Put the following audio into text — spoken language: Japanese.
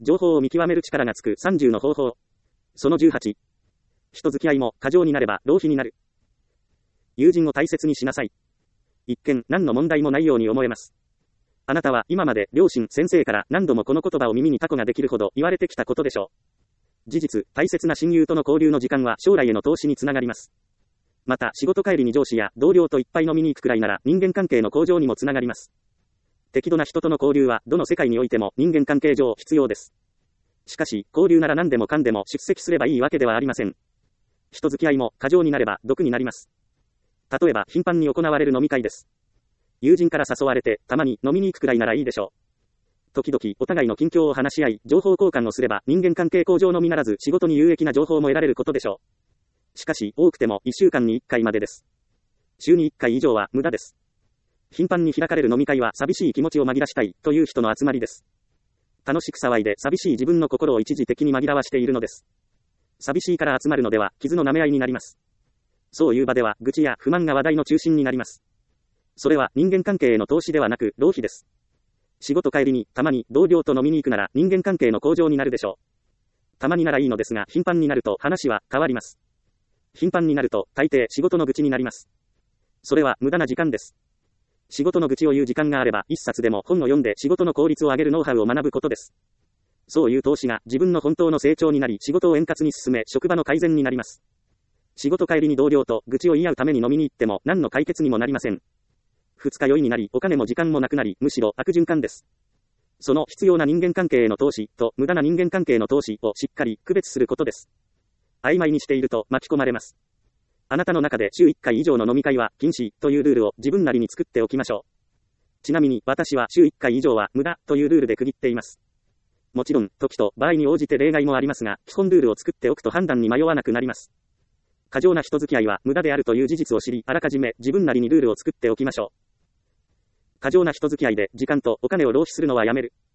情報を見極める力がつく30の方法。その18。人付き合いも過剰になれば浪費になる。友人を大切にしなさい。一見何の問題もないように思えます。あなたは今まで両親、先生から何度もこの言葉を耳にタコができるほど言われてきたことでしょう。事実、大切な親友との交流の時間は将来への投資につながります。また、仕事帰りに上司や同僚といっぱい飲みに行くくらいなら人間関係の向上にもつながります。適度な人との交流はどの世界においても人間関係上必要です。しかし、交流なら何でもかんでも出席すればいいわけではありません。人付き合いも過剰になれば毒になります。例えば、頻繁に行われる飲み会です。友人から誘われて、たまに飲みに行くくらいならいいでしょう。時々、お互いの近況を話し合い、情報交換をすれば、人間関係向上のみならず、仕事に有益な情報も得られることでしょう。しかし、多くても1週間に1回までです。週に1回以上は無駄です。頻繁に開かれる飲み会は寂しい気持ちを紛らしたいという人の集まりです。楽しく騒いで寂しい自分の心を一時的に紛らわしているのです。寂しいから集まるのでは傷の舐め合いになります。そういう場では愚痴や不満が話題の中心になります。それは人間関係への投資ではなく浪費です。仕事帰りにたまに同僚と飲みに行くなら人間関係の向上になるでしょう。たまにならいいのですが頻繁になると話は変わります。頻繁になると大抵仕事の愚痴になります。それは無駄な時間です。仕事の愚痴を言う時間があれば一冊でも本を読んで仕事の効率を上げるノウハウを学ぶことです。そういう投資が自分の本当の成長になり仕事を円滑に進め職場の改善になります。仕事帰りに同僚と愚痴を言い合うために飲みに行っても何の解決にもなりません。二日酔いになりお金も時間もなくなりむしろ悪循環です。その必要な人間関係への投資と無駄な人間関係の投資をしっかり区別することです。曖昧にしていると巻き込まれます。あなたの中で週1回以上の飲み会は禁止というルールを自分なりに作っておきましょう。ちなみに私は週1回以上は無駄というルールで区切っています。もちろん時と場合に応じて例外もありますが、基本ルールを作っておくと判断に迷わなくなります。過剰な人付き合いは無駄であるという事実を知り、あらかじめ自分なりにルールを作っておきましょう。過剰な人付き合いで時間とお金を浪費するのはやめる。